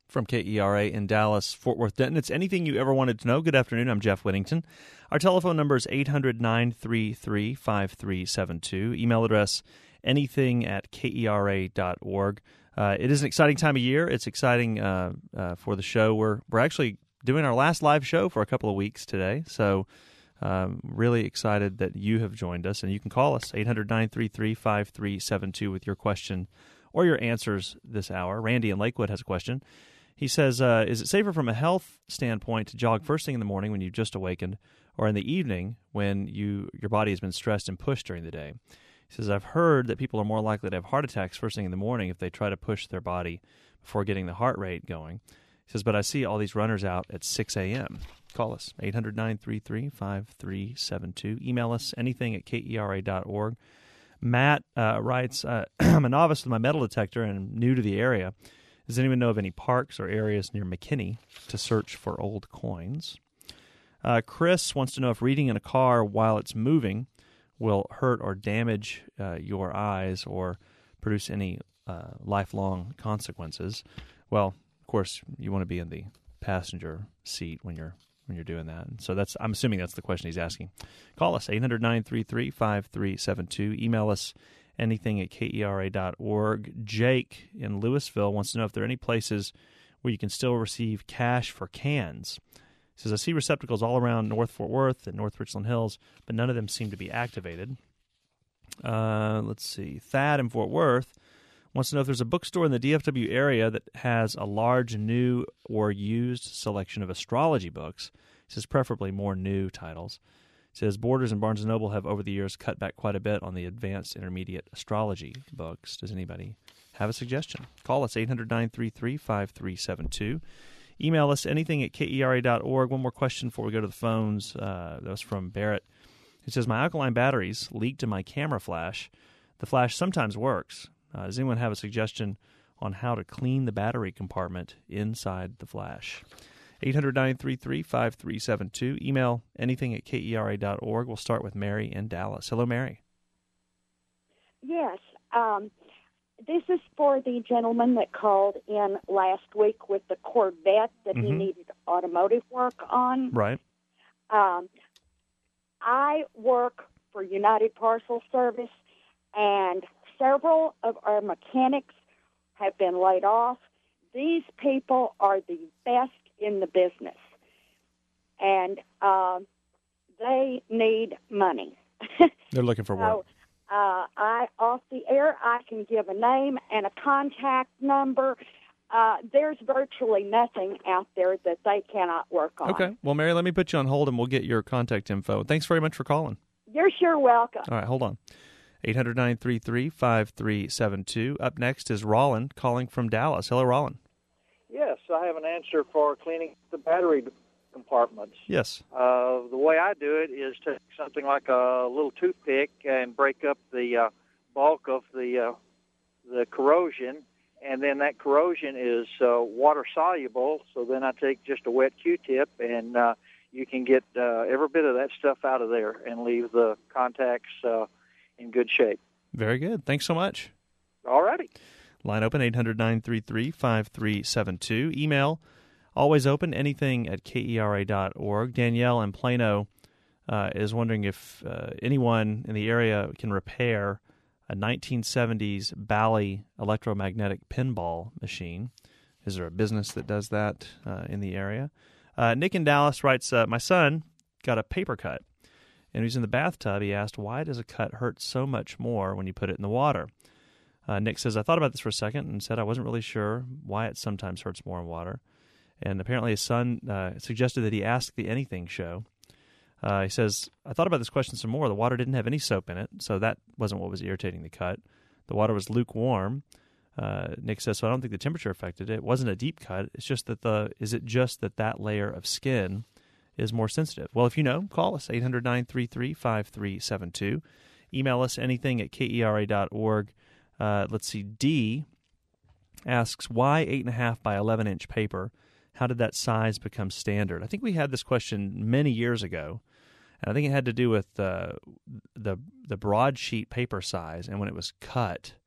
From KERA in Dallas, Fort Worth, Denton. It's anything you ever wanted to know. Good afternoon. I'm Jeff Whittington. Our telephone number is 800-933-5372. Email address anything@kera.org. It is an exciting time of year. It's exciting for the show. We're actually doing our last live show for a couple of weeks today, so really excited that you have joined us. And you can call us, 800-933-5372, with your question or your answers this hour. Randy in Lakewood has a question. He says, is it safer from a health standpoint to jog first thing in the morning when you've just awakened, or in the evening when your body has been stressed and pushed during the day? He says, I've heard that people are more likely to have heart attacks first thing in the morning if they try to push their body before getting the heart rate going. He says, but I see all these runners out at 6 a.m. Call us, 800-933-5372. Email us, anything@kera.org. Matt writes, I'm a novice with my metal detector and new to the area. Does anyone know of any parks or areas near McKinney to search for old coins? Chris wants to know if reading in a car while it's moving will hurt or damage your eyes or produce any lifelong consequences. Well, of course, you want to be in the passenger seat when you're doing that. So I'm assuming that's the question he's asking. Call us, 800-933-5372. Email us, anything@kera.org. Jake in Louisville wants to know if there are any places where you can still receive cash for cans. He says, I see receptacles all around North Fort Worth and North Richland Hills, but none of them seem to be activated. Let's see. Thad in Fort Worth wants to know if there's a bookstore in the DFW area that has a large new or used selection of astrology books. He says preferably more new titles. He says Borders and Barnes & Noble have over the years cut back quite a bit on the advanced intermediate astrology books. Does anybody have a suggestion? Call us, 800-933-5372. Email us, anything@kera.org. One more question before we go to the phones. That was from Barrett. He says, my alkaline batteries leaked in my camera flash. The flash sometimes works. Does anyone have a suggestion on how to clean the battery compartment inside the flash? 800-933-5372. Email anything@kera.org. We'll start with Mary in Dallas. Hello, Mary. Yes. This is for the gentleman that called in last week with the Corvette that he needed automotive work on. Right. I work for United Parcel Service, and several of our mechanics have been laid off. These people are the best in the business, and they need money. They're looking for work. Off the air, I can give a name and a contact number. There's virtually nothing out there that they cannot work on. Okay. Well, Mary, let me put you on hold, and we'll get your contact info. Thanks very much for calling. You're sure welcome. All right, hold on. 800-933-5372. Up next is Rollin calling from Dallas. Hello, Rollin. Yes, I have an answer for cleaning the battery compartments. Yes. The way I do it is take something like a little toothpick and break up the bulk of the corrosion, and then that corrosion is water soluble. So then I take just a wet Q-tip, and you can get every bit of that stuff out of there and leave the contacts in good shape. Very good. Thanks so much. All righty. Line open, 800-933-5372. Email, always open, anything@kera.org. Danielle in Plano is wondering if anyone in the area can repair a 1970s Bally electromagnetic pinball machine. Is there a business that does that in the area? Nick in Dallas writes, my son got a paper cut, and he's in the bathtub. He asked, why does a cut hurt so much more when you put it in the water? Nick says, I thought about this for a second and said I wasn't really sure why it sometimes hurts more in water. And apparently his son suggested that he ask the Anything show. He says, I thought about this question some more. The water didn't have any soap in it, so that wasn't what was irritating the cut. The water was lukewarm. Nick says, so I don't think the temperature affected it. It wasn't a deep cut. It's just that that layer of skin is more sensitive? Well, if you know, call us, 800-933-5372. Email us, anything@kera.org. Let's see, D asks, why 8.5 by 11-inch paper? How did that size become standard? I think we had this question many years ago, and I think it had to do with the broadsheet paper size, and when it was cut,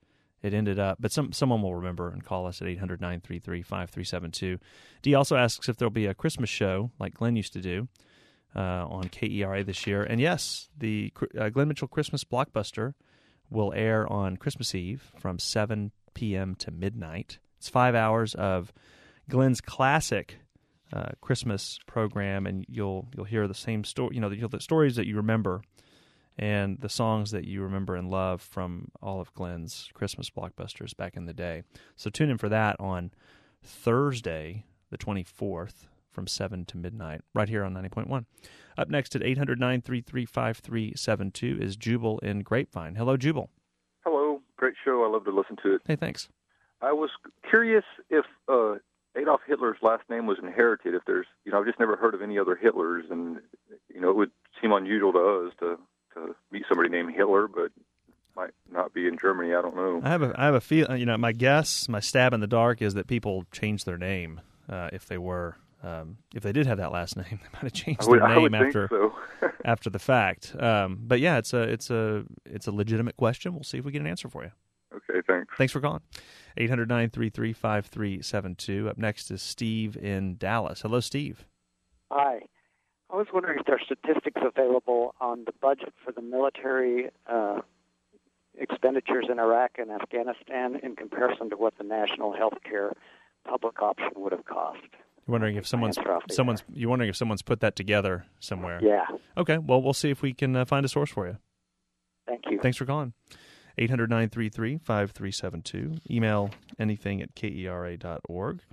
it ended up, but someone will remember and call us at 800-933-5372. Dee also asks if there'll be a Christmas show like Glenn used to do on KERA this year. And yes, the Glenn Mitchell Christmas Blockbuster will air on Christmas Eve from 7 p.m. to midnight. It's 5 hours of Glenn's classic Christmas program, and you'll hear the same story, the stories that you remember and the songs that you remember and love from all of Glenn's Christmas blockbusters back in the day. So tune in for that on Thursday, the 24th, from 7 to midnight, right here on 90.1. Up next at 800-933-5372 is Jubal in Grapevine. Hello, Jubal. Hello. Great show. I love to listen to it. Hey, thanks. I was curious if Adolf Hitler's last name was inherited. If there's, I've just never heard of any other Hitlers, and, it would seem unusual to us to meet somebody named Hitler, but might not be in Germany. I don't know. I have a feel. My guess, my stab in the dark is that people changed their name if they did have that last name. They might have changed their name after the fact. But yeah, it's a legitimate question. We'll see if we get an answer for you. Okay, thanks. Thanks for calling. 800-933-5372. Up next is Steve in Dallas. Hello, Steve. Hi. I was wondering if there are statistics available on the budget for the military expenditures in Iraq and Afghanistan in comparison to what the national health care public option would have cost. You're wondering if someone's put that together somewhere. Yeah. Okay. Well, we'll see if we can find a source for you. Thank you. Thanks for calling. 800-933-5372. Email anything@kera.org.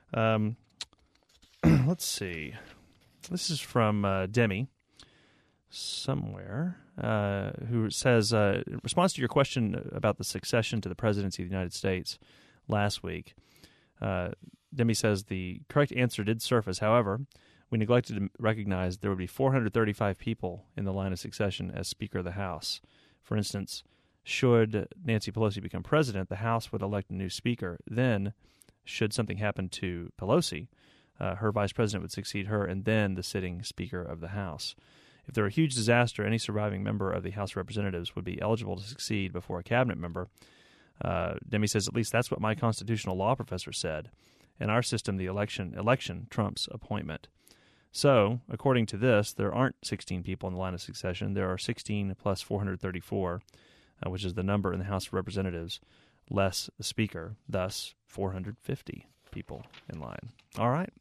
Let's see. This is from Demi somewhere, who says, in response to your question about the succession to the presidency of the United States last week, Demi says the correct answer did surface. However, we neglected to recognize there would be 435 people in the line of succession as Speaker of the House. For instance, should Nancy Pelosi become president, the House would elect a new Speaker. Then, should something happen to Pelosi, her vice president would succeed her, and then the sitting Speaker of the House. If there were a huge disaster, any surviving member of the House of Representatives would be eligible to succeed before a cabinet member. Demi says, at least that's what my constitutional law professor said. In our system, the election trumps appointment. So, according to this, there aren't 16 people in the line of succession. There are 16 plus 434, which is the number in the House of Representatives, less the Speaker, thus 450 people in line. All right.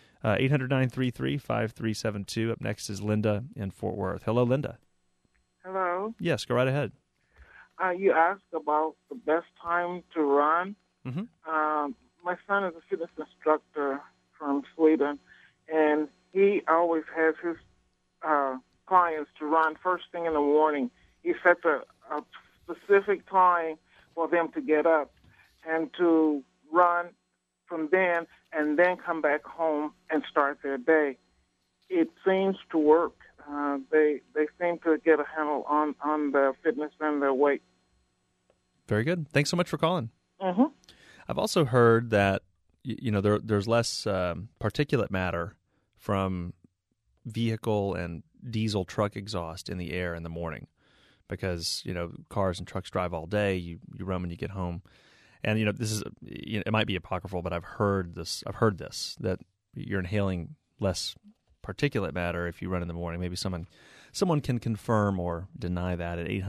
800-933-5372. Up next is Linda in Fort Worth. Hello, Linda. Hello. Yes, go right ahead. You asked about the best time to run. Mm-hmm. My son is a fitness instructor from Sweden, and he always has his clients to run first thing in the morning. He sets a specific time for them to get up and to run from then and then come back home and start their day. It seems to work. They seem to get a handle on their fitness and their weight. Very good. Thanks so much for calling. Mm-hmm. I've also heard that there's less particulate matter from vehicle and diesel truck exhaust in the air in the morning because cars and trucks drive all day. You roam and you get home, and this is it might be apocryphal, but I've heard this that you're inhaling less particulate matter if you run in the morning. Maybe someone can confirm or deny that at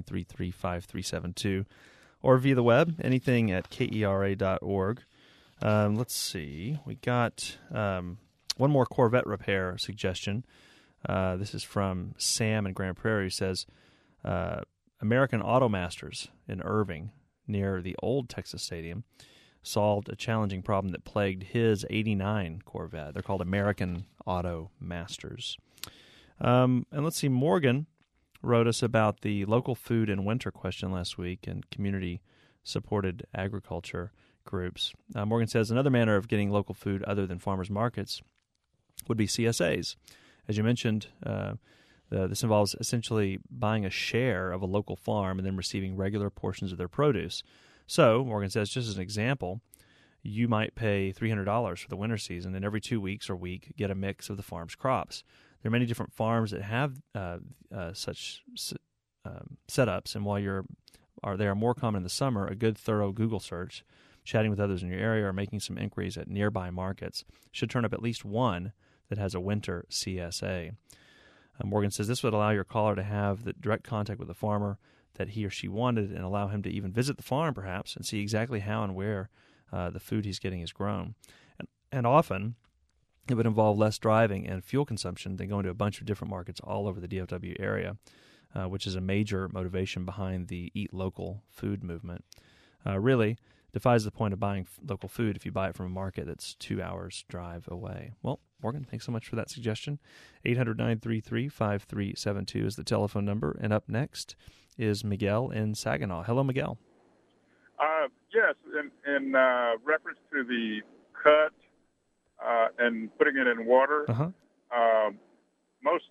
800-933-5372 or via the web, anything at kera.org. Let's see. We got one more Corvette repair suggestion. This is from Sam in Grand Prairie, who says, American Automasters in Irving, near the old Texas Stadium, solved a challenging problem that plagued his 89 Corvette. They're called American Automasters. And let's see, Morgan wrote us about the local food and winter question last week and community-supported agriculture groups. Morgan says another manner of getting local food other than farmers markets would be CSAs. As you mentioned, this involves essentially buying a share of a local farm and then receiving regular portions of their produce. So, Morgan says, just as an example, you might pay $300 for the winter season and every 2 weeks or week get a mix of the farm's crops. There are many different farms that have such setups, and while you're they are more common in the summer, a good thorough Google search, chatting with others in your area, or making some inquiries at nearby markets should turn up at least one that has a winter CSA. Morgan says this would allow your caller to have the direct contact with the farmer that he or she wanted, and allow him to even visit the farm perhaps and see exactly how and where the food he's getting is grown. And often it would involve less driving and fuel consumption than going to a bunch of different markets all over the DFW area, which is a major motivation behind the Eat Local food movement. Really defies the point of buying local food if you buy it from a market that's 2 hours drive away. Well, Morgan, thanks so much for that suggestion. 800-933-5372 is the telephone number. And up next is Miguel in Saginaw. Hello, Miguel. Yes, in reference to the cut and putting it in water, most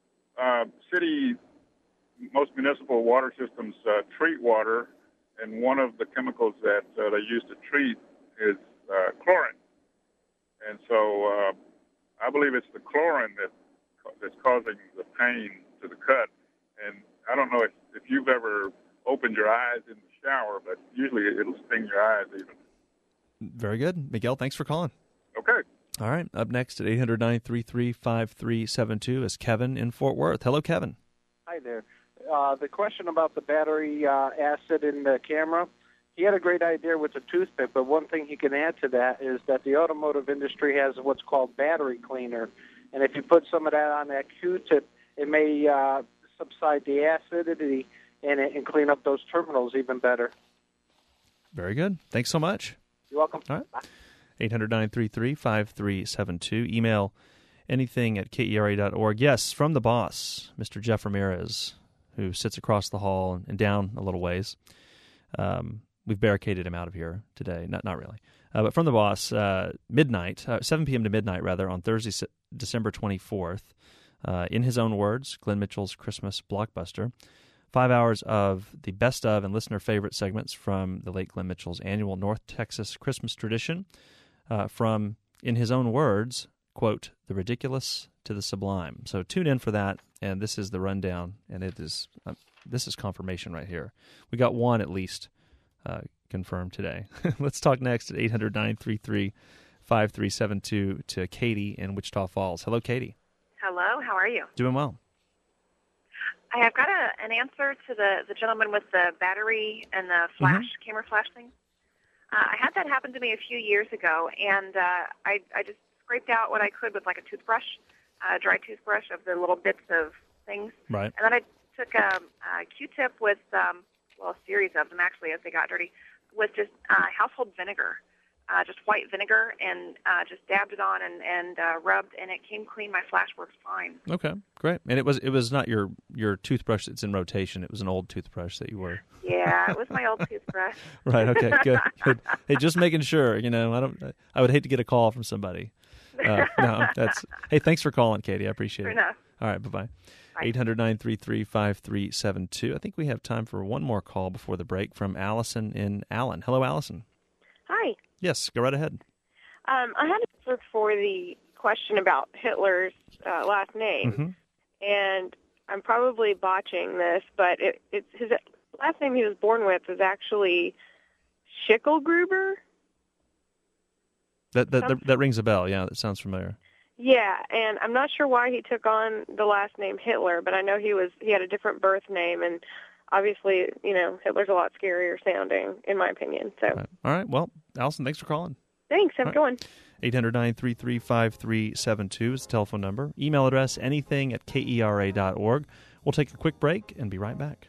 municipal water systems treat water, and one of the chemicals that they use to treat is chlorine. And so I believe it's the chlorine that's causing the pain to the cut. And I don't know if you've ever opened your eyes in the shower, but usually it'll sting your eyes even. Very good. Miguel, thanks for calling. Okay. All right. Up next at 800-933-5372 is Kevin in Fort Worth. Hello, Kevin. Hi there. The question about the battery acid in the camera, he had a great idea with the toothpick, but one thing he can add to that is that the automotive industry has what's called battery cleaner, and if you put some of that on that Q-tip, it may subside the acidity in it and clean up those terminals even better. Very good. Thanks so much. You're welcome. All right. 800-933-5372. Email anything at KERA.org. Yes, from the boss, Mr. Jeff Ramirez, who sits across the hall and down a little ways. We've barricaded him out of here today. Not really. But from the boss, midnight, 7 p.m. to midnight, rather, on Thursday, December 24th, in his own words, Glenn Mitchell's Christmas blockbuster, 5 hours of the best of and listener favorite segments from the late Glenn Mitchell's annual North Texas Christmas tradition, from, in his own words, quote, the ridiculous to the sublime. So tune in for that, and this is the rundown, and it is this is confirmation right here. We got one at least confirmed today. Let's talk next at 800-933-5372 to Katie in Wichita Falls. Hello, Katie. Hello, how are you? Doing well. I have got an answer to the gentleman with the battery and the flash, camera flash thing. I had that happen to me a few years ago, and I just scraped out what I could with like a toothbrush, a dry toothbrush of the little bits of things. Right. And then I took a Q-tip with, a series of them actually as they got dirty, with just household vinegar, just white vinegar, and just dabbed it on and rubbed, and it came clean. My flash works fine. Okay, great. And it was not your toothbrush that's in rotation. It was an old toothbrush that you were. Yeah, it was my old toothbrush. Right. Okay. Good. Hey, just making sure. I would hate to get a call from somebody. No, that's. Hey, thanks for calling, Katie. I appreciate it. Enough. All right. Bye-bye. 800-933-5372. I think we have time for one more call before the break from Allison in Allen. Hello, Allison. Hi. Yes, go right ahead. I had to look for the question about Hitler's last name, and I'm probably botching this, but it's his last name he was born with is actually Schicklgruber. That rings a bell. Yeah, that sounds familiar. Yeah, and I'm not sure why he took on the last name Hitler, but I know he had a different birth name, and obviously, Hitler's a lot scarier sounding, in my opinion. So. All right. Well, Allison, thanks for calling. Thanks. Have a good one. 800-933-5372 is the telephone number. Email address, anything at KERA.org. We'll take a quick break and be right back.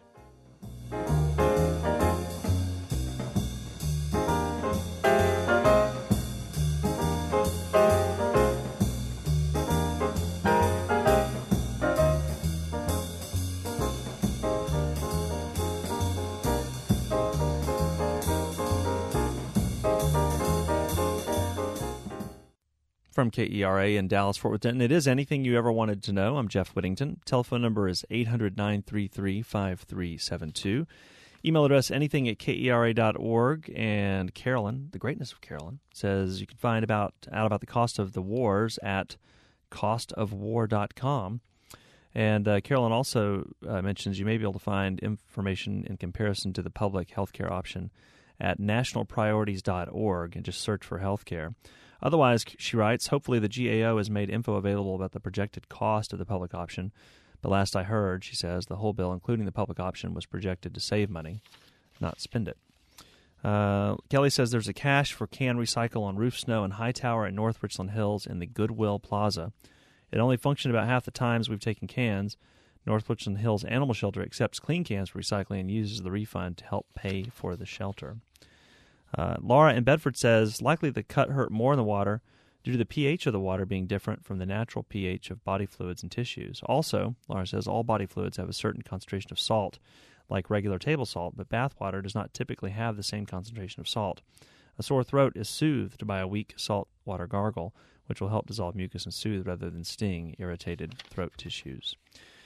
From KERA in Dallas, Fort Worth, Denton. It is anything you ever wanted to know. I'm Jeff Whittington. Telephone number is 800-933-5372. Email address, anything at KERA.org. And Carolyn, the greatness of Carolyn, says you can find out about the cost of the wars at costofwar.com. And Carolyn also mentions you may be able to find information in comparison to the public healthcare option at nationalpriorities.org and just search for healthcare. Otherwise, she writes, hopefully the GAO has made info available about the projected cost of the public option. But last I heard, she says, the whole bill, including the public option, was projected to save money, not spend it. Kelly says there's a cache for can recycle on Roof Snow and Hightower at North Richland Hills in the Goodwill Plaza. It only functioned about half the times we've taken cans. North Richland Hills Animal Shelter accepts clean cans for recycling and uses the refund to help pay for the shelter. Laura in Bedford says, likely the cut hurt more in the water due to the pH of the water being different from the natural pH of body fluids and tissues. Also, Laura says, all body fluids have a certain concentration of salt, like regular table salt, but bath water does not typically have the same concentration of salt. A sore throat is soothed by a weak salt water gargle, which will help dissolve mucus and soothe rather than sting irritated throat tissues.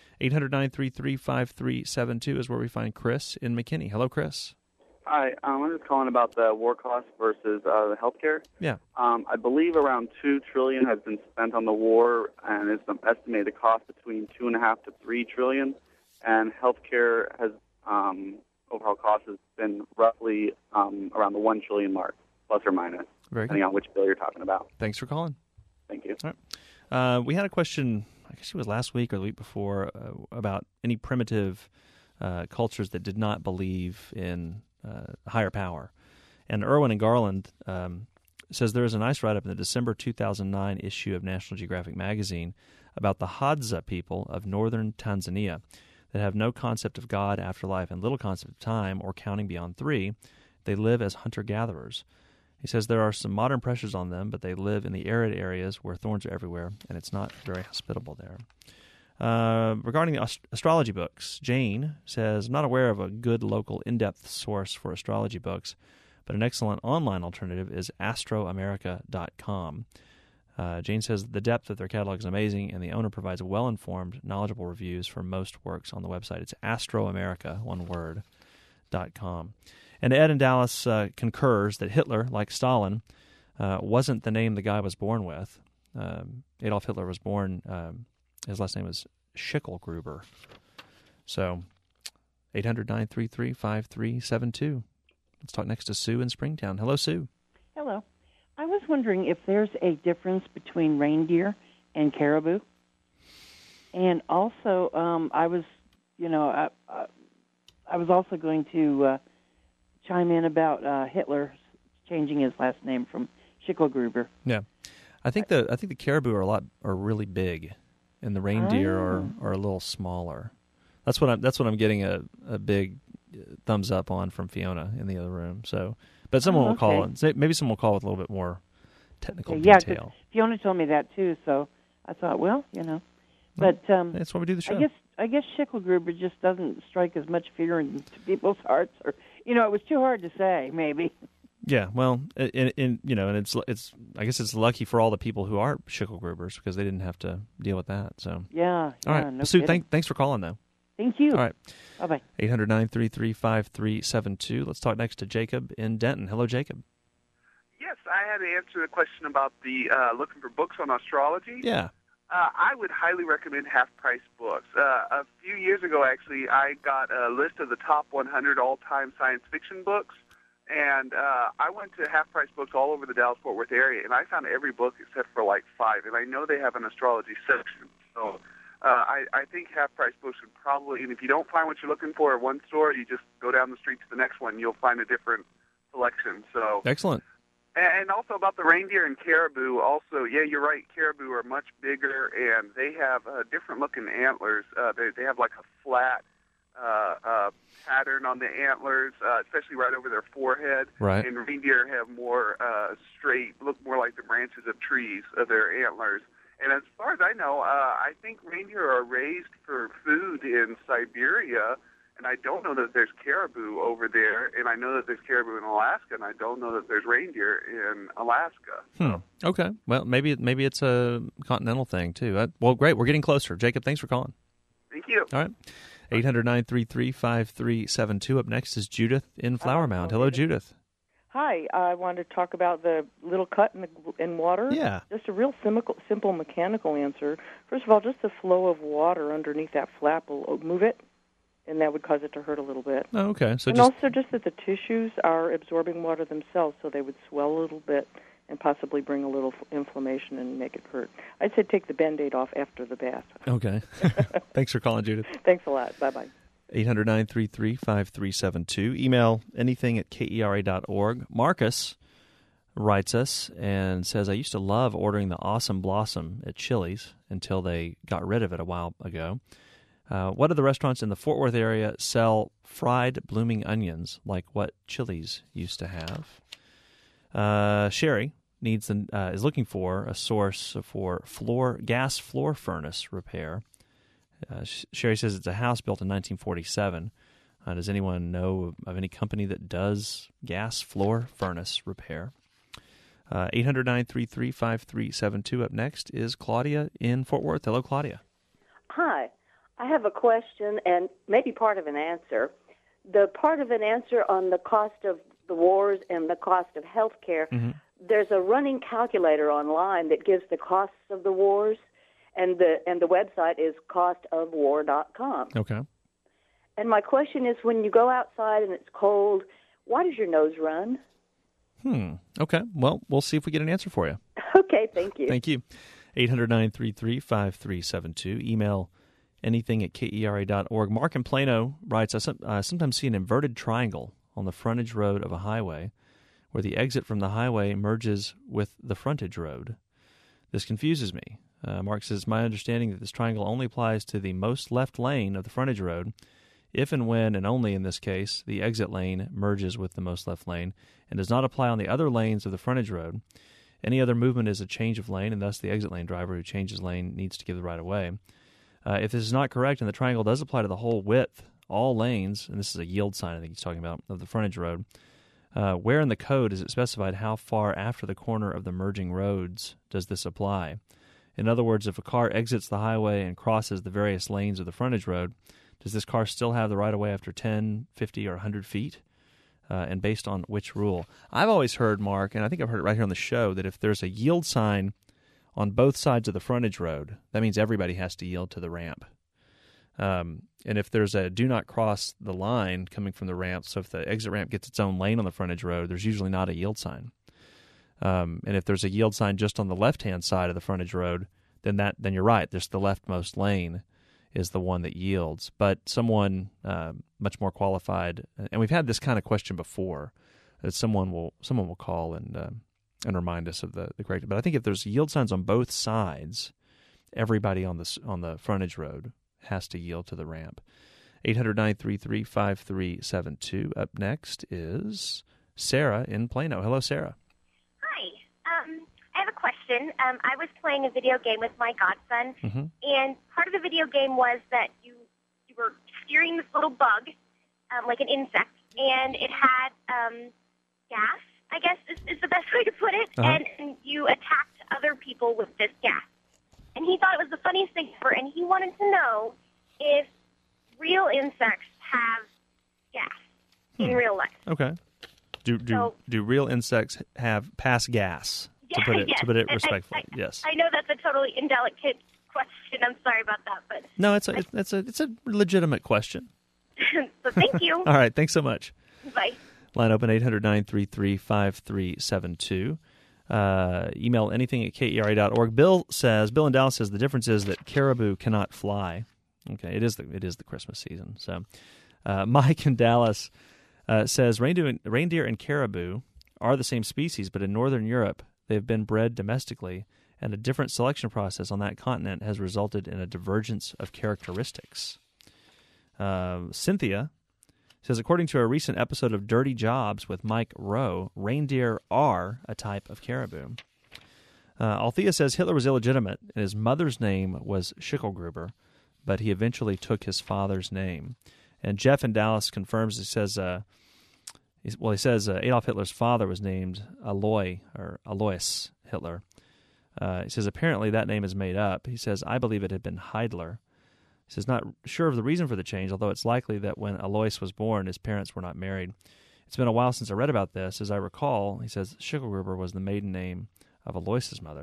800-933-5372 is where we find Chris in McKinney. Hello, Chris. Hi, I'm just calling about the war costs versus the healthcare. Yeah. I believe around $2 trillion has been spent on the war, and it's an estimated cost between $2.5 to $3 trillion. And healthcare has overall cost has been roughly around the $1 trillion mark, plus or minus, depending on which bill you're talking about. Thanks for calling. Thank you. All right. We had a question, I guess it was last week or the week before, about any primitive cultures that did not believe in higher power. And Irwin and Garland says there is a nice write-up in the December 2009 issue of National Geographic magazine about the Hadza people of northern Tanzania that have no concept of God, afterlife, and little concept of time or counting beyond 3. They live as hunter-gatherers. He says there are some modern pressures on them, but they live in the arid areas where thorns are everywhere, and it's not very hospitable there. Regarding the astrology books, Jane says, I'm not aware of a good local in-depth source for astrology books, but an excellent online alternative is astroamerica.com. Jane says the depth of their catalog is amazing, and the owner provides well-informed, knowledgeable reviews for most works on the website. It's astroamerica.com. And Ed in Dallas concurs that Hitler, like Stalin, wasn't the name the guy was born with. Adolf Hitler was born... his last name was Schicklgruber. So, 800-933-5372. Let's talk next to Sue in Springtown. Hello, Sue. Hello. I was wondering if there's a difference between reindeer and caribou. And also, I was also going to chime in about Hitler changing his last name from Schicklgruber. Yeah, I think the caribou are really big. And the reindeer are a little smaller. That's what I'm getting a big thumbs up on from Fiona in the other room. So, but someone will call it. Maybe someone will call with a little bit more technical detail. Fiona told me that too. So I thought, but that's why we do the show. I guess Schicklgruber just doesn't strike as much fear into people's hearts, or it was too hard to say. Maybe. Yeah, well, and it's I guess it's lucky for all the people who are Schicklgrubers because they didn't have to deal with that. So yeah. All right, no Sue, thanks for calling though. Thank you. All right. Bye-bye. 800-933-5372. Let's talk next to Jacob in Denton. Hello, Jacob. Yes, I had to answer the question about the looking for books on astrology. Yeah. I would highly recommend half-price books. A few years ago, actually, I got a list of the top 100 all-time science fiction books. And I went to half-price books all over the Dallas-Fort Worth area, and I found every book except for like 5. And I know they have an astrology section. So I think half-price books would probably, and if you don't find what you're looking for at one store, you just go down the street to the next one. You'll find a different selection. So excellent. And also about the reindeer and caribou, also, yeah, you're right. Caribou are much bigger, and they have different-looking antlers. They have like a flat pattern on the antlers, especially right over their forehead. Right. And reindeer have more straight, look more like the branches of trees of their antlers. And as far as I know, I think reindeer are raised for food in Siberia, and I don't know that there's caribou over there, and I know that there's caribou in Alaska, and I don't know that there's reindeer in Alaska. Okay. Well, maybe it's a continental thing, too. Well, great. We're getting closer. Jacob, thanks for calling. Thank you. All right. 800-933-5372. Up next is Judith in Flower Mound. Hello, Judith. Hi, I wanted to talk about the little cut in water. Yeah. Just a real simple mechanical answer. First of all, just the flow of water underneath that flap will move it, and that would cause it to hurt a little bit. Oh, okay. So also just that the tissues are absorbing water themselves, so they would swell a little bit and possibly bring a little inflammation and make it hurt. I'd say take the Band-Aid off after the bath. Okay. Thanks for calling, Judith. Thanks a lot. Bye-bye. 800-933-5372. Email anything@kera.org. Marcus writes us and says, I used to love ordering the Awesome Blossom at Chili's until they got rid of it a while ago. What of the restaurants in the Fort Worth area sell fried blooming onions like what Chili's used to have? Sherry is looking for a source for gas floor furnace repair. Sherry says it's a house built in 1947. Does anyone know of any company that does gas floor furnace repair? 800-933-5372. Up next is Claudia in Fort Worth. Hello, Claudia. Hi. I have a question and maybe part of an answer. The part of an answer on the cost of the wars and the cost of health care, there's a running calculator online that gives the costs of the wars. And the website is costofwar.com. Okay. And my question is, when you go outside and it's cold, why does your nose run? Okay. Well, we'll see if we get an answer for you. Okay, thank you. Thank you. 800-933-5372. Email anything@kera.org. Mark in Plano writes, I sometimes see an inverted triangle on the frontage road of a highway where the exit from the highway merges with the frontage road. This confuses me. Mark says, my understanding that this triangle only applies to the most left lane of the frontage road, if and when, and only in this case, the exit lane merges with the most left lane, and does not apply on the other lanes of the frontage road. Any other movement is a change of lane, and thus the exit lane driver who changes lane needs to give the right of way. If this is not correct, and the triangle does apply to the whole width, all lanes, and this is a yield sign I think he's talking about, of the frontage road, where in the code is it specified how far after the corner of the merging roads does this apply? In other words, if a car exits the highway and crosses the various lanes of the frontage road, does this car still have the right-of-way after 10, 50, or 100 feet? And based on which rule? I've always heard, Mark, and I think I've heard it right here on the show, that if there's a yield sign on both sides of the frontage road, that means everybody has to yield to the ramp. And if there's a do not cross the line coming from the ramp, so if the exit ramp gets its own lane on the frontage road, there's usually not a yield sign. And if there's a yield sign just on the left-hand side of the frontage road, then you're right. There's the leftmost lane is the one that yields. But someone much more qualified, and we've had this kind of question before, that someone will call and remind us of the correct. But I think if there's yield signs on both sides, everybody on the frontage road has to yield to the ramp. 800-933-5372. Up next is Sarah in Plano. Hello, Sarah. I have a question. I was playing a video game with my godson, and part of the video game was that you were steering this little bug, like an insect, and it had gas, I guess is the best way to put it, and you attacked other people with this gas. And he thought it was the funniest thing ever, and he wanted to know if real insects have gas in real life. Okay. Do real insects pass gas? To put it respectfully, yes. I know that's a totally indelicate question. I'm sorry about that, but no, it's a legitimate question. So thank you. All right, thanks so much. Bye. Line open 800-933-5372. Email anything@kera.org. Bill in Dallas says the difference is that caribou cannot fly. Okay, it is the Christmas season. So Mike in Dallas says reindeer and caribou are the same species, but in Northern Europe they've been bred domestically, and a different selection process on that continent has resulted in a divergence of characteristics. Cynthia says, according to a recent episode of Dirty Jobs with Mike Rowe, reindeer are a type of caribou. Althea says Hitler was illegitimate, and his mother's name was Schicklgruber, but he eventually took his father's name. And Jeff in Dallas confirms, he says Adolf Hitler's father was named Alois Hitler. He says apparently that name is made up. He says, I believe it had been Heidler. He says not sure of the reason for the change, although it's likely that when Alois was born, his parents were not married. It's been a while since I read about this. As I recall, he says, Schicklgruber was the maiden name of Alois's mother.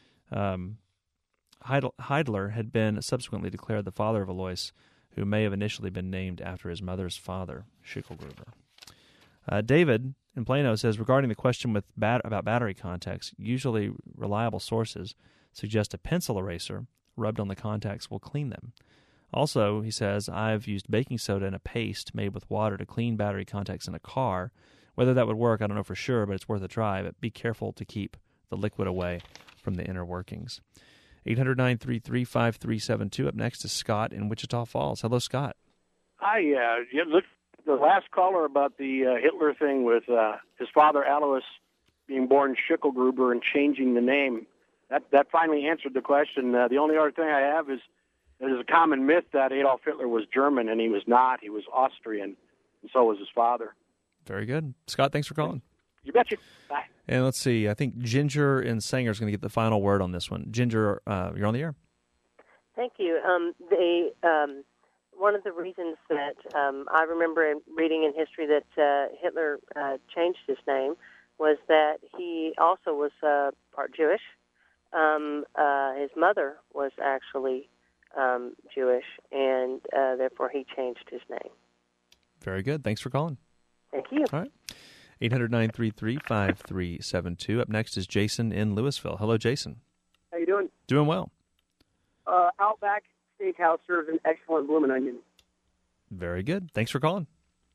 Heidler had been subsequently declared the father of Alois, who may have initially been named after his mother's father, Schicklgruber. David in Plano says, regarding the question about battery contacts, usually reliable sources suggest a pencil eraser rubbed on the contacts will clean them. Also, he says, I've used baking soda and a paste made with water to clean battery contacts in a car. Whether that would work, I don't know for sure, but it's worth a try. But be careful to keep the liquid away from the inner workings. 800-933-5372. Up next is Scott in Wichita Falls. Hello, Scott. Hi. Look, the last caller about the Hitler thing with his father Alois being born Schicklgruber and changing the name. That finally answered the question. The only other thing I have is there's a common myth that Adolf Hitler was German, and he was not. He was Austrian, and so was his father. Very good. Scott, thanks for calling. You betcha. Bye. And let's see. I think Ginger in Sanger is going to get the final word on this one. Ginger, you're on the air. Thank you. One of the reasons that I remember reading in history that Hitler changed his name was that he also was part Jewish. His mother was actually Jewish, and therefore he changed his name. Very good. Thanks for calling. Thank you. All right. 800-933-5372. Up next is Jason in Louisville. Hello, Jason. How you doing? Doing well. Outback Steakhouse serves an excellent bloomin' onion. Very good. Thanks for calling.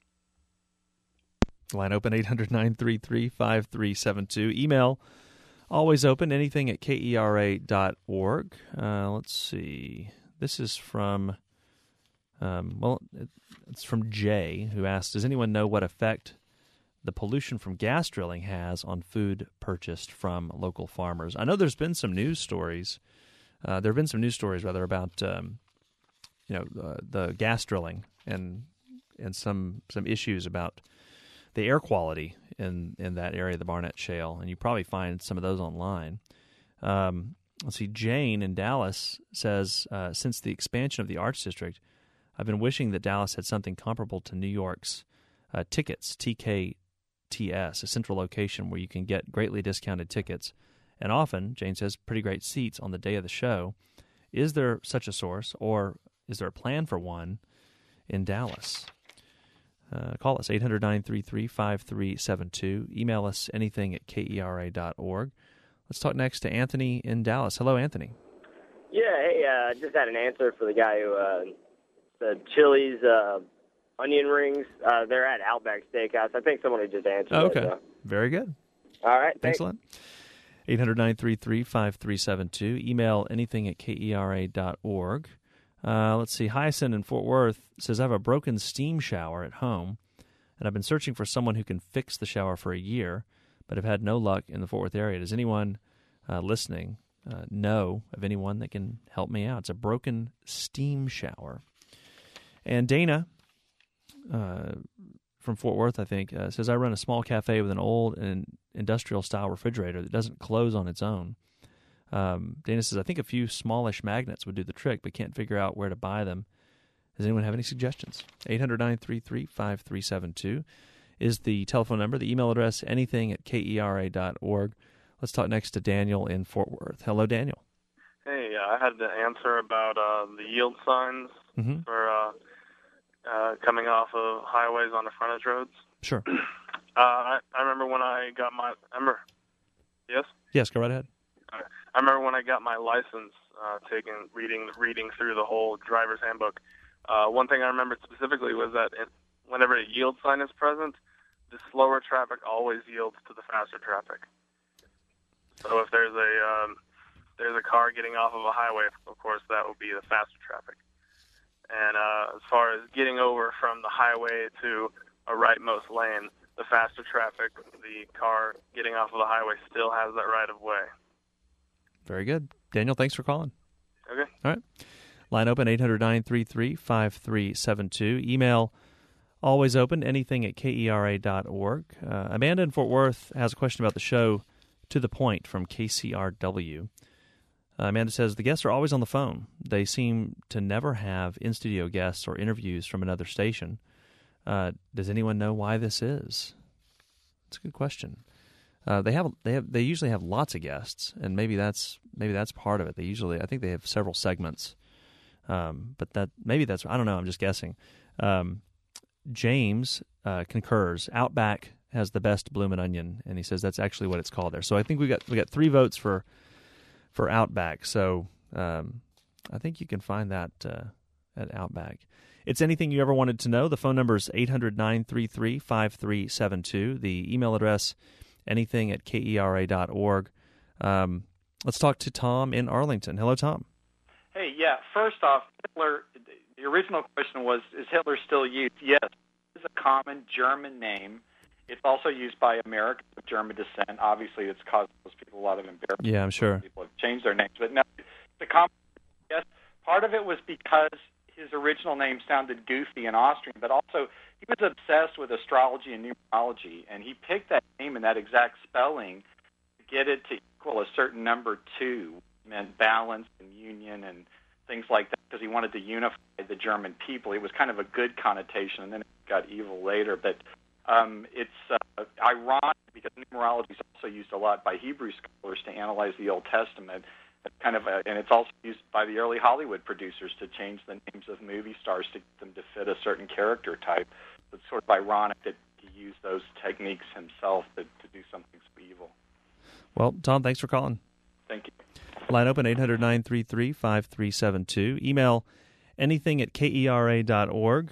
Line open, 800-933-5372. Email, always open, anything at kera.org. Let's see. This is from, it's from Jay, who asked, does anyone know what effect the pollution from gas drilling has on food purchased from local farmers? I know there's been some news stories. There have been some news stories, rather, about the gas drilling and some issues about the air quality in that area of the Barnett Shale, and you probably find some of those online. Let's see. Jane in Dallas says, since the expansion of the Arts District, I've been wishing that Dallas had something comparable to New York's Tickets, TKTS, a central location where you can get greatly discounted tickets, and often, Jane says, pretty great seats on the day of the show. Is there such a source, or is there a plan for one in Dallas? Call us, 800-933-5372. Email us anything at kera.org. Let's talk next to Anthony in Dallas. Hello, Anthony. Yeah, hey, I just had an answer for the guy who said Chili's onion rings. They're at Outback Steakhouse. I think someone had just answered Okay. that. Very good. All right, Thanks a lot. 800-933-5372. Email anything at kera.org. Let's see. Hyacinth in Fort Worth says, I have a broken steam shower at home, and I've been searching for someone who can fix the shower for a year, but have had no luck in the Fort Worth area. Does anyone listening know of anyone that can help me out? It's a broken steam shower. And Dana from Fort Worth, I think, says, I run a small cafe with an old and industrial-style refrigerator that doesn't close on its own. Dana says, I think a few smallish magnets would do the trick, but can't figure out where to buy them. Does anyone have any suggestions? 800-933-5372 is the telephone number. The email address, anything at kera.org. Let's talk next to Daniel in Fort Worth. Hello, Daniel. Hey, I had to answer about the yield signs for coming off of highways onto frontage roads. Sure. I remember when I got my... Yes? Yes, go right ahead. I remember when I got my license reading through the whole driver's handbook. One thing I remembered specifically was that whenever a yield sign is present, the slower traffic always yields to the faster traffic. So if there's a car getting off of a highway, of course, that will be the faster traffic. And as far as getting over from the highway to a rightmost lane, the faster traffic, the car getting off of the highway still has that right of way. Very good. Daniel, thanks for calling. Okay. All right. Line open, 800-933-5372. Email, always open, anything at kera.org. Amanda in Fort Worth has a question about the show To the Point from KCRW. Amanda says, the guests are always on the phone. They seem to never have in-studio guests or interviews from another station. Does anyone know why this is? It's a good question. They usually have lots of guests, and maybe that's part of it. I think they have several segments, but that's I don't know. I'm just guessing. James concurs. Outback has the best bloomin' onion, and he says that's actually what it's called there. So I think we got 3 votes for Outback. So I think you can find that at Outback. It's anything you ever wanted to know. The phone number is 800-933-5372. The email address, anything@kera.org. Let's talk to Tom in Arlington. Hello, Tom. Hey, yeah. First off, Hitler. The original question was, is Hitler still used? Yes, it's a common German name. It's also used by Americans of German descent. Obviously, it's caused those people a lot of embarrassment. Yeah, I'm sure. People have changed their names, but no, the common. Yes, part of it was because his original name sounded goofy in Austrian, but also he was obsessed with astrology and numerology, and he picked that name and that exact spelling to get it to equal a certain number 2, meant balance and union and things like that, because he wanted to unify the German people. It was kind of a good connotation, and then it got evil later. But it's ironic because numerology is also used a lot by Hebrew scholars to analyze the Old Testament. And it's also used by the early Hollywood producers to change the names of movie stars to get them to fit a certain character type. It's sort of ironic that he used those techniques himself to do something so evil. Well, Tom, thanks for calling. Thank you. Line open, 800-933-5372. Email anything@kera.org.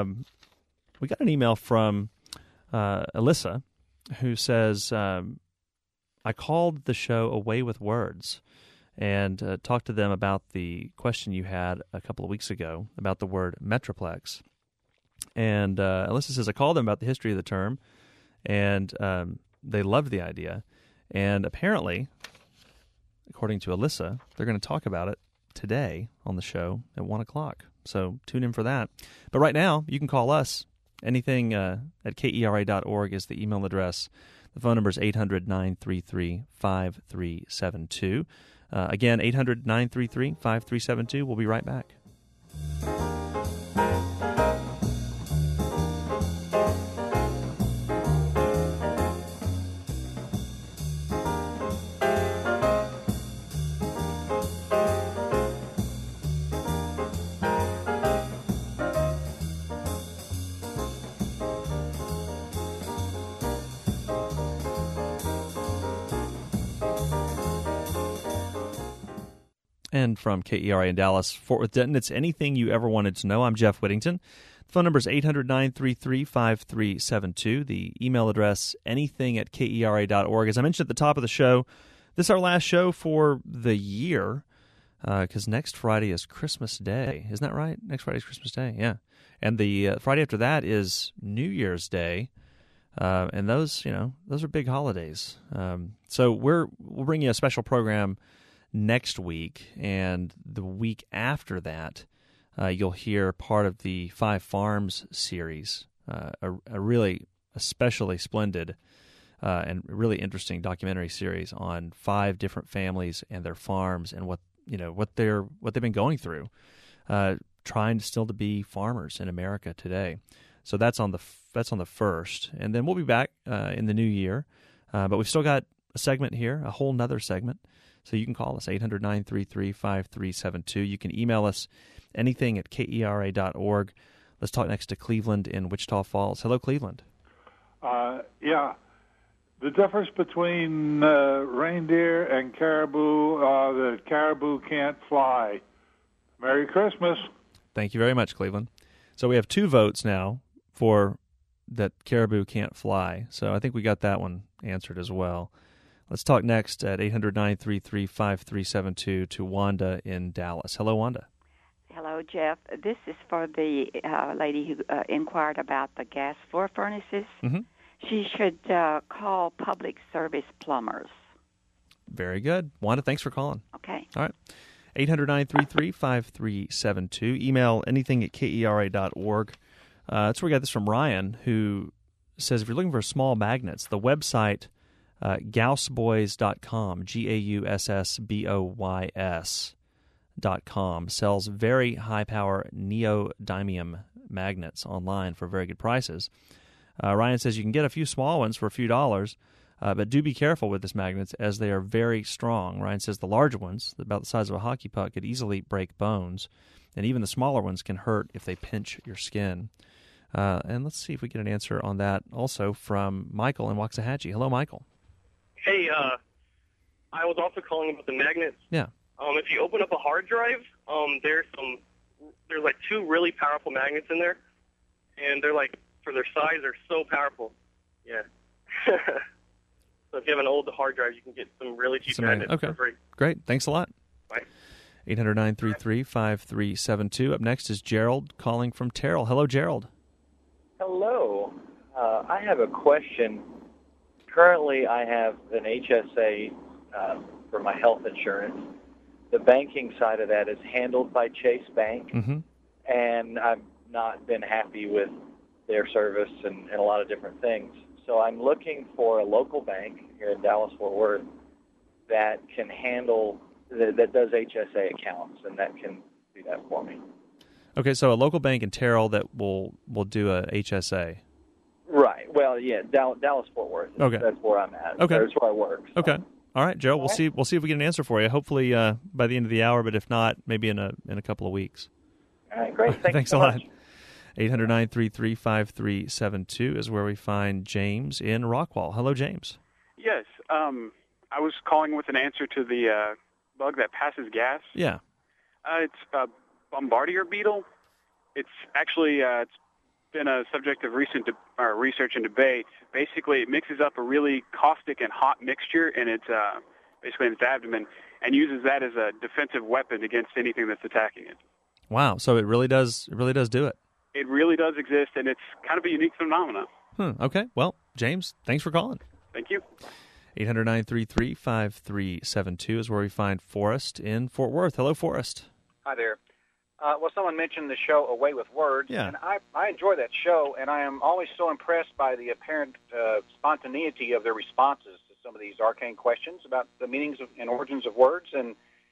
We got an email from Alyssa, who says, I called the show Away with Words and talked to them about the question you had a couple of weeks ago about the word metroplex. And Alyssa says, I called them about the history of the term, and they loved the idea. And apparently, according to Alyssa, they're going to talk about it today on the show at 1 o'clock. So tune in for that. But right now, you can call us. Anything at kera.org is the email address. The phone number is 800-933-5372. Again, 800-933-5372. We'll be right back. And from KERA in Dallas, Fort Worth, Denton, it's anything you ever wanted to know. I'm Jeff Whittington. The phone number is 800-933-5372. The email address, anything@kera.org. As I mentioned at the top of the show, this is our last show for the year because next Friday is Christmas Day. Isn't that right? Next Friday is Christmas Day, yeah. And the Friday after that is New Year's Day. And those are big holidays. So we'll bring you a special program next week, and the week after that, you'll hear part of the Five Farms series, a really especially splendid and really interesting documentary series on 5 different families and their farms and what they've been going through, trying still to be farmers in America today. So that's on the 1st, and then we'll be back in the new year. But we've still got a segment here, a whole nother segment. So you can call us, 800-933-5372. You can email us anything@kera.org. Let's talk next to Cleveland in Wichita Falls. Hello, Cleveland. Yeah. The difference between reindeer and caribou, that caribou can't fly. Merry Christmas. Thank you very much, Cleveland. So we have 2 votes now for that caribou can't fly. So I think we got that one answered as well. Let's talk next at 800-933-5372 to Wanda in Dallas. Hello, Wanda. Hello, Jeff. This is for the lady who inquired about the gas floor furnaces. Mm-hmm. She should call Public Service Plumbers. Very good. Wanda, thanks for calling. Okay. All right. 800-933-5372. Email anything@kera.org. That's where we got this from Ryan, who says if you're looking for small magnets, the website Gaussboys.com, GAUSSBOYS.com, sells very high-power neodymium magnets online for very good prices. Ryan says you can get a few small ones for a few dollars, but do be careful with this magnets as they are very strong. Ryan says the larger ones, about the size of a hockey puck, could easily break bones, and even the smaller ones can hurt if they pinch your skin. And let's see if we get an answer on that also from Michael in Waxahachie. Hello, Michael. Hey, I was also calling about the magnets. Yeah. If you open up a hard drive, there's like two really powerful magnets in there, and they're like, for their size, they're so powerful. Yeah. So if you have an old hard drive, you can get some really cheap magnets for free. Great. Thanks a lot. Bye. 800-933-5372. Up next is Gerald calling from Terrell. Hello, Gerald. Hello. I have a question. Currently, I have an HSA for my health insurance. The banking side of that is handled by Chase Bank, and I've not been happy with their service and a lot of different things. So I'm looking for a local bank here in Dallas-Fort Worth that can handle, that does HSA accounts, and that can do that for me. Okay, so a local bank in Terrell that will do a HSA. Right. Well, yeah, Dallas-Fort Worth. Okay. That's where I'm at. Okay. That's where I work. So. Okay. All right, Joe. We'll see if we get an answer for you. Hopefully by the end of the hour, but if not, maybe in a couple of weeks. All right, great. Thanks a lot. 800-933-5372 is where we find James in Rockwall. Hello, James. Yes. I was calling with an answer to the bug that passes gas. Yeah. It's a bombardier beetle. It's actually it's been a subject of recent research and debate. Basically, it mixes up a really caustic and hot mixture in its basically in its abdomen and uses that as a defensive weapon against anything that's attacking it. Wow. So it really does do it. It really does exist, and it's kind of a unique phenomenon. Okay. Well, James, thanks for calling. Thank you. 800-933-5372 is where we find Forrest in Fort Worth. Hello, Forrest. Hi there. Well, someone mentioned the show Away with Words, Yeah. and I enjoy that show, and I am always so impressed by the apparent spontaneity of their responses to some of these arcane questions about the meanings and origins of words, and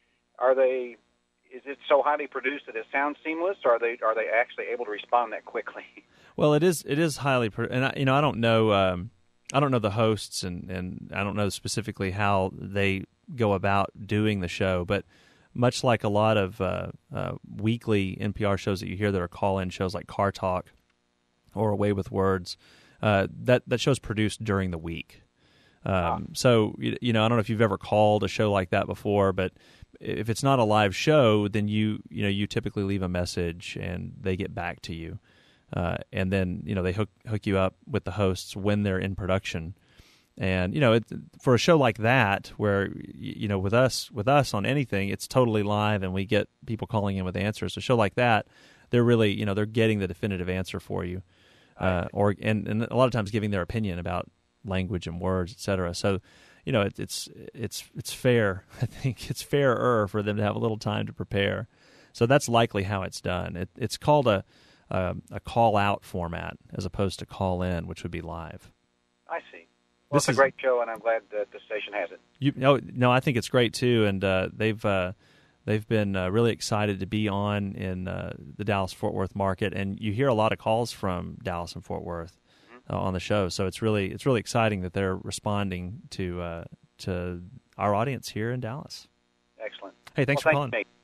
is it so highly produced that it sounds seamless, or are they actually able to respond that quickly? Well, it is highly, and I don't know the hosts, and I don't know specifically how they go about doing the show, but much like a lot of weekly NPR shows that you hear that are call-in shows like Car Talk or Away with Words, that show's produced during the week. So I don't know if you've ever called a show like that before, but if it's not a live show, then you typically leave a message and they get back to you, and then they hook you up with the hosts when they're in production. And for a show like that, where with us on anything, it's totally live, and we get people calling in with answers. A show like that, they're really they're getting the definitive answer for you, and a lot of times giving their opinion about language and words, etc. So it's fair. I think it's fairer for them to have a little time to prepare. So that's likely how it's done. It's called a call out format as opposed to call in, which would be live. I see. Well, it's a great show, and I'm glad that the station has it. No, I think it's great too, and they've been really excited to be on in the Dallas-Fort Worth market, and you hear a lot of calls from Dallas and Fort Worth on the show. So it's really exciting that they're responding to our audience here in Dallas. Excellent. Hey, thanks for calling. Nate.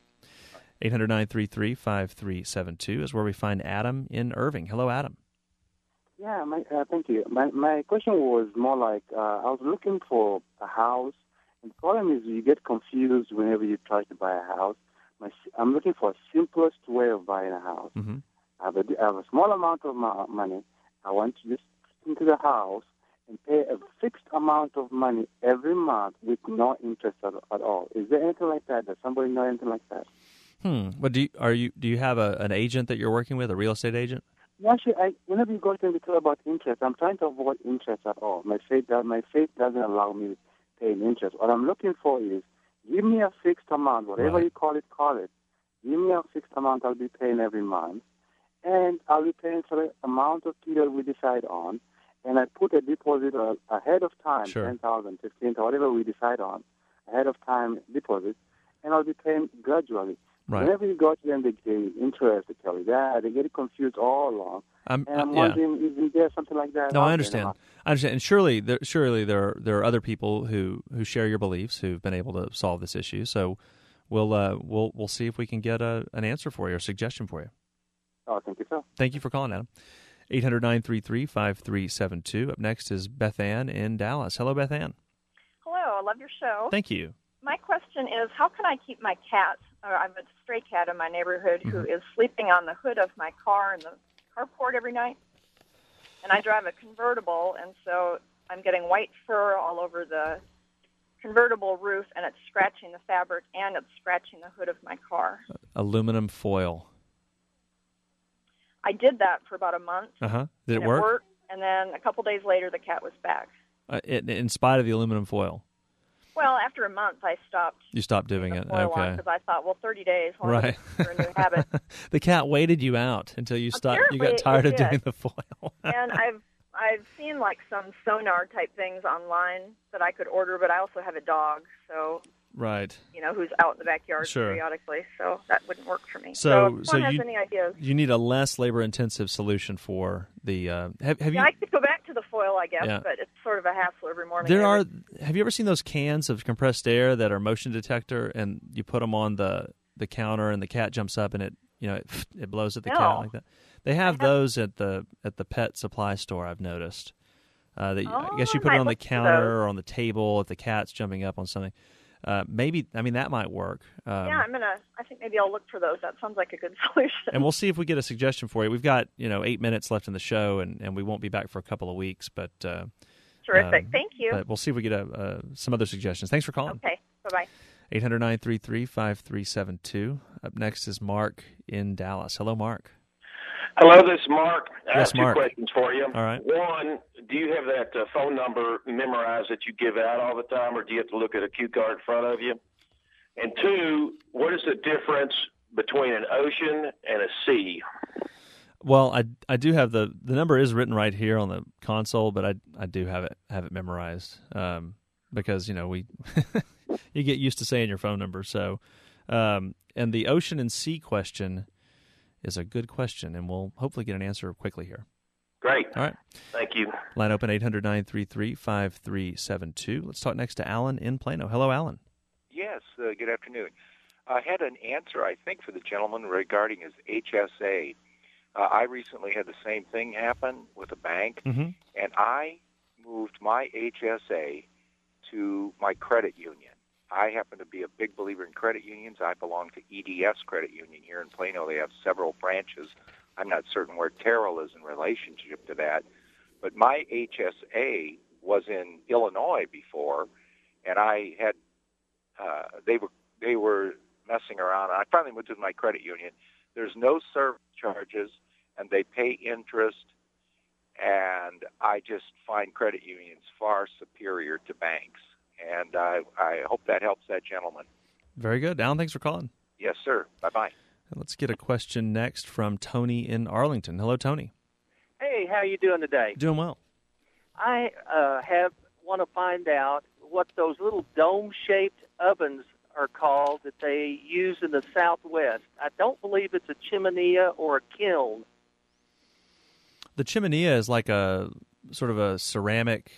800-933-5372 is where we find Adam in Irving. Hello, Adam. Yeah, thank you. My question was more like I was looking for a house, and the problem is you get confused whenever you try to buy a house. I'm looking for a simplest way of buying a house. Mm-hmm. I have a small amount of money. I want to just into the house and pay a fixed amount of money every month with no interest at all. Is there anything like that? Does somebody know anything like that? Well, do you have an agent that you're working with, a real estate agent? Actually, whenever you go to talk about interest, I'm trying to avoid interest at all. My faith doesn't allow me paying interest. What I'm looking for is give me a fixed amount, whatever you call it. Give me a fixed amount I'll be paying every month, and I'll be paying for the amount of period we decide on, and I put a deposit ahead of time, Sure. 10,000, 15,000, whatever we decide on, ahead of time deposit, and I'll be paying gradually. Right. Whenever you go to them, they interest, they tell you that. They get confused all along. And I'm wondering, isn't there something like that? No, I understand. And surely there are other people who share your beliefs who've been able to solve this issue. So we'll see if we can get an answer for you or a suggestion for you. Oh, thank you, sir. Thank you for calling, Adam. 800-933-5372. Up next is Beth Ann in Dallas. Hello, Beth Ann. Hello, I love your show. Thank you. My question is, how can I keep my cat, or I have a stray cat in my neighborhood who is sleeping on the hood of my car in the carport every night? And I drive a convertible, and so I'm getting white fur all over the convertible roof, and it's scratching the fabric, and it's scratching the hood of my car. Aluminum foil. I did that for about a month. Did and it work? It worked, and then a couple days later, the cat was back. In spite of the aluminum foil? Well, after a month, I stopped. You stopped doing it. Okay. Because I thought, 30 days. Right. For a new habit. The cat waited you out until you stopped. You got tired of doing the foil. And I've seen like some sonar type things online that I could order, but I also have a dog, so right. Who's out in the backyard periodically, so that wouldn't work for me. So if anyone has any ideas? You need a less labor-intensive solution for the. Have you? I could go back to the foil, I guess, but it's sort of a hassle every morning. Have you ever seen those cans of compressed air that are motion detector, and you put them on the counter, and the cat jumps up, and it blows at the cat like that? They have those at the pet supply store. I've noticed. I guess you put it on the counter or on the table if the cat's jumping up on something. Maybe that might work. I think maybe I'll look for those. That sounds like a good solution. And we'll see if we get a suggestion for you. We've got 8 minutes left in the show, and we won't be back for a couple of weeks. But terrific. Thank you. But we'll see if we get some other suggestions. Thanks for calling. Okay. Bye-bye. 800-933-5372. Up next is Mark in Dallas. Hello, Mark. Hello, this is Mark. I Yes, have two Mark. questions for you. All right. One, do you have that phone number memorized that you give out all the time, or do you have to look at a cue card in front of you? And two, what is the difference between an ocean and a sea? Well, I do have the number is written right here on the console, but I do have it memorized because we you get used to saying your phone number. So, and the ocean and sea question is a good question, and we'll hopefully get an answer quickly here. Great. All right. Thank you. Line open 800-933-5372. Let's talk next to Alan in Plano. Hello, Alan. Yes, good afternoon. I had an answer, I think, for the gentleman regarding his HSA. I recently had the same thing happen with a bank, and I moved my HSA to my credit union. I happen to be a big believer in credit unions. I belong to EDS Credit Union here in Plano. They have several branches. I'm not certain where Terrell is in relationship to that. But my HSA was in Illinois before, and I had they were messing around. I finally went to my credit union. There's no service charges, and they pay interest, and I just find credit unions far superior to banks. And I hope that helps that gentleman. Very good. Alan, thanks for calling. Yes, sir. Bye-bye. Let's get a question next from Tony in Arlington. Hello, Tony. Hey, how you doing today? Doing well. I want to find out what those little dome-shaped ovens are called that they use in the Southwest. I don't believe it's a chimenea or a kiln. The chimenea is like a sort of a ceramic,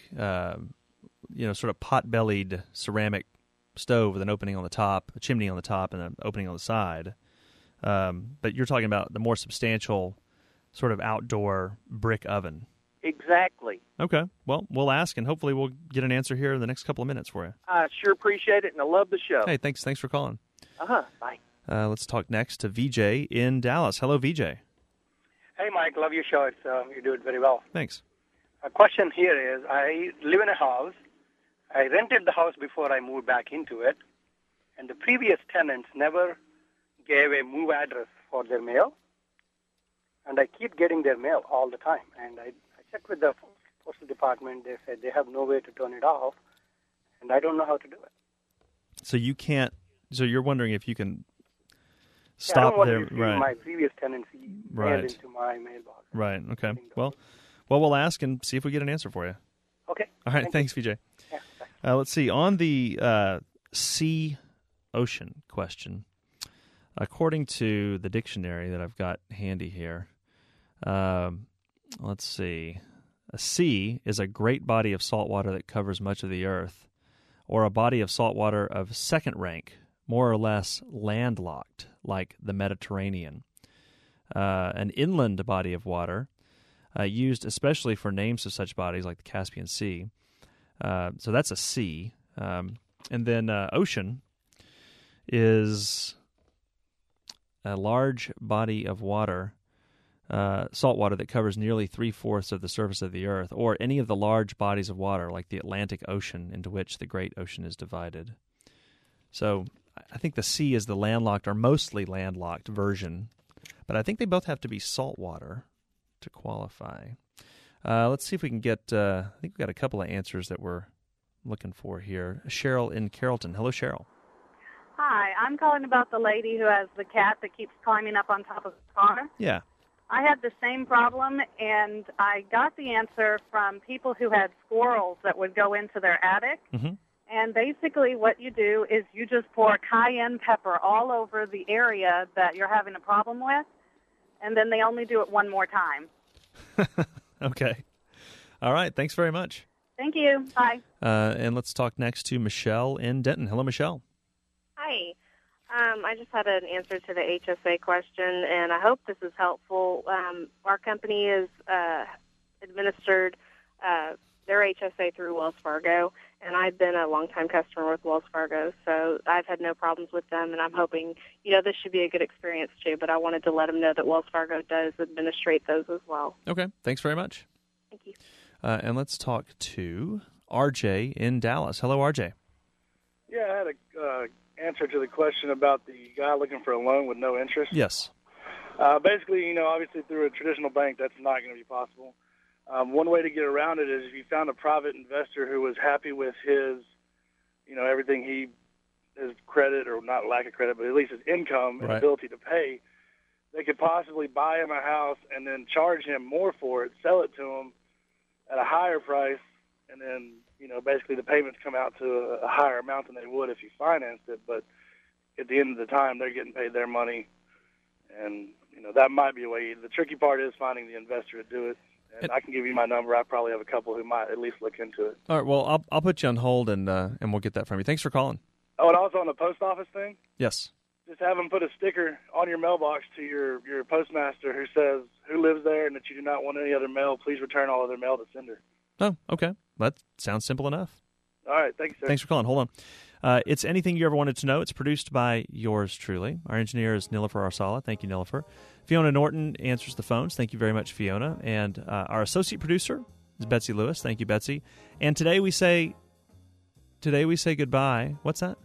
sort of pot-bellied ceramic stove with an opening on the top, a chimney on the top, and an opening on the side. But you're talking about the more substantial sort of outdoor brick oven. Exactly. Okay. Well, we'll ask, and hopefully we'll get an answer here in the next couple of minutes for you. I sure appreciate it, and I love the show. Hey, thanks for calling. Bye. Let's talk next to VJ in Dallas. Hello, VJ. Hey, Mike. Love your show. You do it very well. Thanks. A question here is, I live in a house. I rented the house before I moved back into it, and the previous tenants never gave a move address for their mail, and I keep getting their mail all the time. And I checked with the postal department. They said they have no way to turn it off, and I don't know how to do it. So you can't. So you're wondering if you can I stop don't want their to receive right. my previous tenancy mailed Right. into my mailbox. Right. Okay. Well, we'll ask and see if we get an answer for you. Okay. All right. Thanks, VJ. Yeah, Let's see. On the sea ocean question, according to the dictionary that I've got handy here, let's see. A sea is a great body of salt water that covers much of the earth, or a body of salt water of second rank, more or less landlocked, like the Mediterranean. An inland body of water, used especially for names of such bodies like the Caspian Sea. So that's a sea. And then ocean is a large body of water, salt water that covers nearly 3/4 of the surface of the earth, or any of the large bodies of water like the Atlantic Ocean, into which the Great Ocean is divided. So I think the sea is the landlocked or mostly landlocked version, but I think they both have to be salt water to qualify. Let's see if we can get, I think we've got a couple of answers that we're looking for here. Cheryl in Carrollton. Hello, Cheryl. Hi, I'm calling about the lady who has the cat that keeps climbing up on top of the car. Yeah. I had the same problem, and I got the answer from people who had squirrels that would go into their attic. Mm-hmm. And basically what you do is you just pour cayenne pepper all over the area that you're having a problem with, and then they only do it one more time. Okay. All right. Thanks very much. Thank you. Bye. And let's talk next to Michelle in Denton. Hello, Michelle. Hi. I just had an answer to the HSA question, and I hope this is helpful. Our company is administered their HSA through Wells Fargo, and I've been a longtime customer with Wells Fargo, so I've had no problems with them, and I'm hoping, this should be a good experience too, but I wanted to let them know that Wells Fargo does administrate those as well. Okay. Thanks very much. Thank you. And let's talk to RJ in Dallas. Hello, RJ. Yeah, I had a answer to the question about the guy looking for a loan with no interest. Yes. Basically, obviously through a traditional bank, that's not going to be possible. One way to get around it is if you found a private investor who was happy with his, everything his credit, or not lack of credit, but at least his income and ability to pay, they could possibly buy him a house and then charge him more for it, sell it to him at a higher price, and then, basically the payments come out to a higher amount than they would if you financed it. But at the end of the time, they're getting paid their money, and, that might be a way. The tricky part is finding the investor to do it. And I can give you my number. I probably have a couple who might at least look into it. All right. Well, I'll put you on hold, and we'll get that from you. Thanks for calling. Oh, and also on the post office thing? Yes. Just have them put a sticker on your mailbox to your postmaster who says who lives there and that you do not want any other mail. Please return all other mail to sender. Oh, okay. That sounds simple enough. All right. Thanks, sir. Thanks for calling. Hold on. It's Anything You Ever Wanted to Know. It's produced by yours truly. Our engineer is Nilofer Arsala. Thank you, Nilofer. Fiona Norton answers the phones. Thank you very much, Fiona. And our associate producer is Betsy Lewis. Thank you, Betsy. And today we say goodbye. What's that?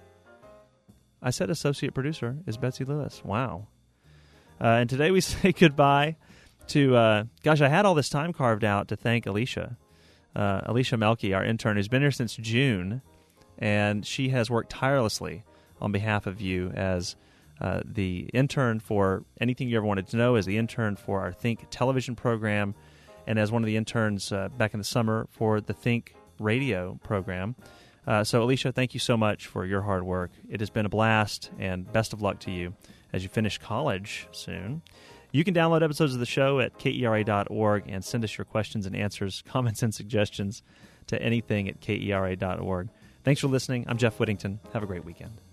I said associate producer is Betsy Lewis. Wow. And today we say goodbye to, I had all this time carved out to thank Alicia. Alicia Melke, our intern, who's been here since June, and she has worked tirelessly on behalf of you as the intern for Anything You Ever Wanted to Know, as the intern for our Think television program, and as one of the interns back in the summer for the Think radio program. So, Alicia, thank you so much for your hard work. It has been a blast, and best of luck to you as you finish college soon. You can download episodes of the show at KERA.org and send us your questions and answers, comments, and suggestions to anything at KERA.org. Thanks for listening. I'm Jeff Whittington. Have a great weekend.